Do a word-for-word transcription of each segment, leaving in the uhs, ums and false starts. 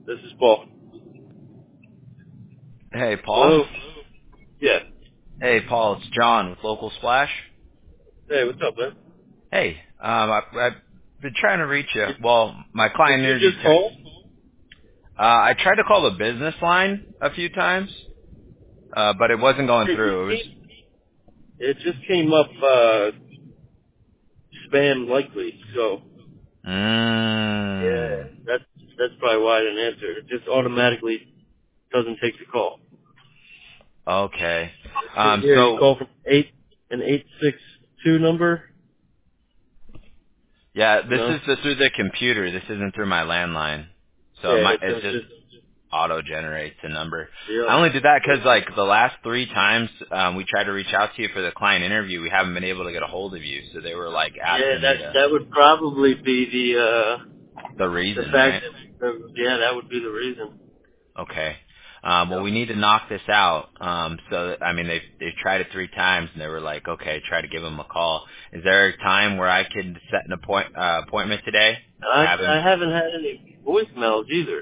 This is Paul. Hey, Paul. Hello? Yeah. Hey, Paul. It's John with Local Splash. Hey, what's up, man? Hey, um, I, I've been trying to reach you. Did, Well, my did client you interview just text. call? Uh, I tried to call the business line a few times, uh, but it wasn't going It through. just It was. came, it just came up uh, spam likely, so yeah, Mmm. that's that's probably why I didn't answer. It just automatically doesn't take the call. Okay. See Um. here, you So call from eight an eight six two number. yeah, You this know? is the, through the computer. This isn't through my landline. So it Yeah, might, it's, it's it's just just auto generates a number. yeah. I only did that because like the last three times um, we tried to reach out to you for the client interview, we haven't been able to get a hold of you. So they were like Yeah, asking that me to that would probably be the uh the the reason, fact right? that the, yeah, that would be the reason. Okay. Um, well, Yep. we need to knock this out. Um, so I mean, they they tried it three times and they were like, okay, try to give him a call. Is there a time where I could set an appoint uh, appointment today? I Have him. I haven't had any voicemails either.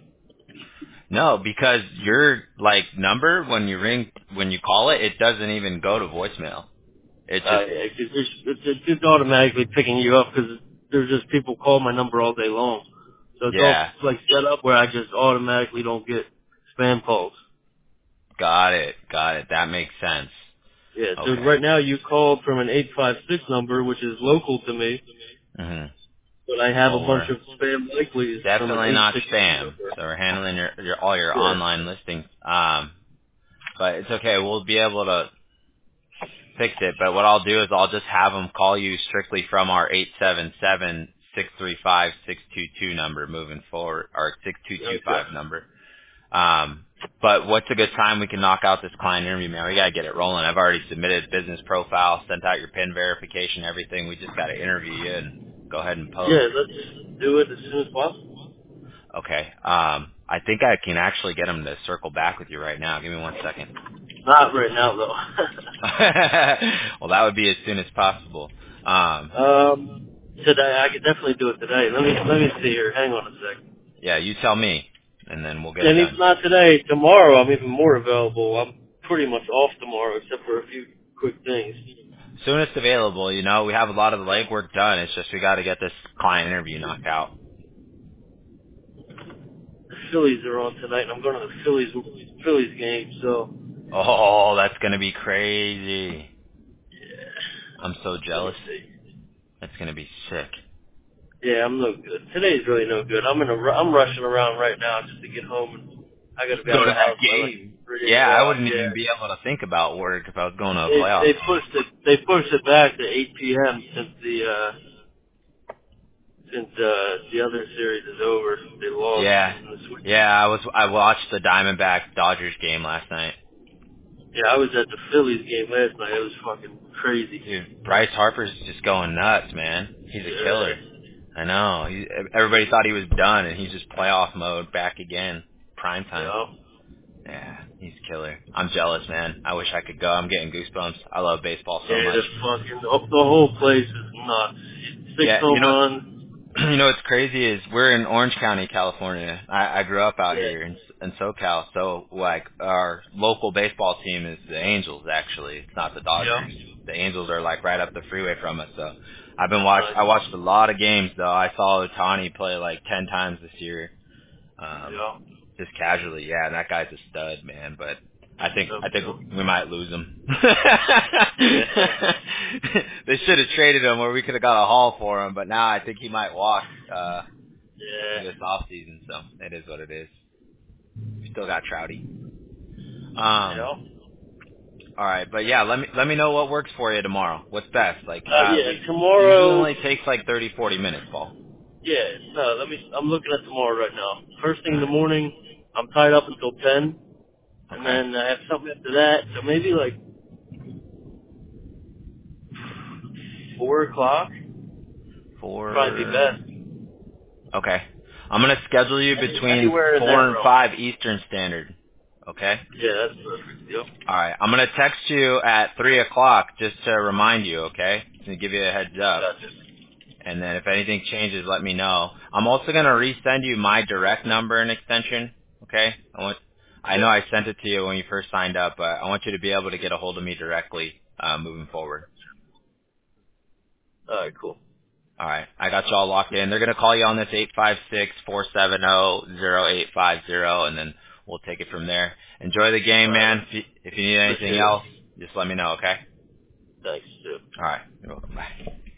No, because your like number when you ring when you call it, it doesn't even go to voicemail. It Uh, just yeah, it's, just, it's, it's just automatically picking you up because there's just people call my number all day long. So it's all yeah, like set up where I just automatically don't get spam calls. got it, got it. That makes sense. Yeah, so Okay. right now you called from an eight five six number, which is local to me, Mhm. but I have a Well, bunch we're of spam likelies from an definitely eight not six two spam. number. So we're handling your, your all your Yeah. online listings. Um, but it's okay. We'll be able to fix it. But what I'll do is I'll just have them call you strictly from our eight seven seven six three five six two two number moving forward, our six two two Okay. five number. Um, but what's a good time we can knock out this client interview, man? We gotta get it rolling. I've already submitted business profile, sent out your PIN verification, everything. We just gotta interview you and go ahead and post. Yeah, let's do it as soon as possible. Okay. Um, I think I can actually get him to circle back with you right now. Give me one second. Not right now though. Well, that would be as soon as possible. Um, um, today I could definitely do it today. Let me let me see here. Hang on a sec. yeah, you tell me, and then we'll get it And if done. not today, tomorrow I'm even more available. I'm pretty much off tomorrow except for a few quick things. Soonest available. You know, we have a lot of the legwork done. It's just we got to get this client interview knocked out. The Phillies are on tonight, and I'm going to the Phillies Phillies game. So Oh, that's gonna be crazy. I'm so yeah, let me jealous. see. That's gonna be sick. Yeah, I'm no good. Today's really no good. I'm in a ru- I'm rushing around right now just to get home, and I got to be out Go of to the that house by like game. three Yeah, I o'clock. wouldn't even be Yeah, able to think about work if I was going to a they playoff they game. pushed it they pushed it back to eight p.m. since the uh since uh the other series is over. They lost Yeah, in the swing. yeah. I was I watched the Diamondbacks Dodgers game last night. Yeah, I was at the Phillies game last night. It was fucking crazy. Dude, Bryce Harper's just going nuts, man. He's a Yeah. killer. I know. He, everybody thought he was done, and he's just playoff mode back again, prime time. Yeah. Yeah, he's a killer. I'm jealous, man. I wish I could go. I'm getting goosebumps. I love baseball so Yeah, much. the fucking the, the whole place is nuts. Six Yeah, you home know, runs. you know what's crazy is we're in Orange County, California. I, I grew up out Yeah. here in, in SoCal, so like our local baseball team is the Angels. Actually, it's not the Dodgers. Yeah. The Angels are like right up the freeway from us. So I've been watch. I Nice. watched a lot of games though. I saw Otani play like ten times this year. Um, Yeah. just casually, yeah, that guy's a stud, man. But I think Yep. I think Yep. we might lose him. Yeah. They should have traded him, or we could have got a haul for him. But now I think he might walk uh, this Yeah. off season. So it is what it is. We still got Trouty. Um, Yeah. all right, but yeah, let me let me know what works for you tomorrow. What's best? Like Uh, uh, yeah. we it usually Tomorrow. only takes like thirty forty minutes, Paul. Yeah. No. Let me. I'm looking at tomorrow right now. First thing All in the right. morning, I'm tied up until ten, and Okay. then I have something after that. So maybe like four o'clock. Probably be Four. best. Okay. I'm gonna schedule you Any, between anywhere in that four and realm. five Eastern Standard. Okay. Yeah, that's perfect. Yep. All right. I'm gonna text you at three o'clock just to remind you. Okay. To give you a heads up. Gotcha. And then if anything changes, let me know. I'm also going to resend you my direct number and extension, okay? I want, I know Yeah. I sent it to you when you first signed up, but I want you to be able to get a hold of me directly uh, moving forward. All right, cool. All right. I got you all locked in. They're going to call you on this eight five six, four seven zero, zero eight five zero, and then we'll take it from there. Enjoy the game, All right. man. If you, if you need anything Appreciate it. else, just let me know, okay? Thanks, too. All right. You're welcome. Bye.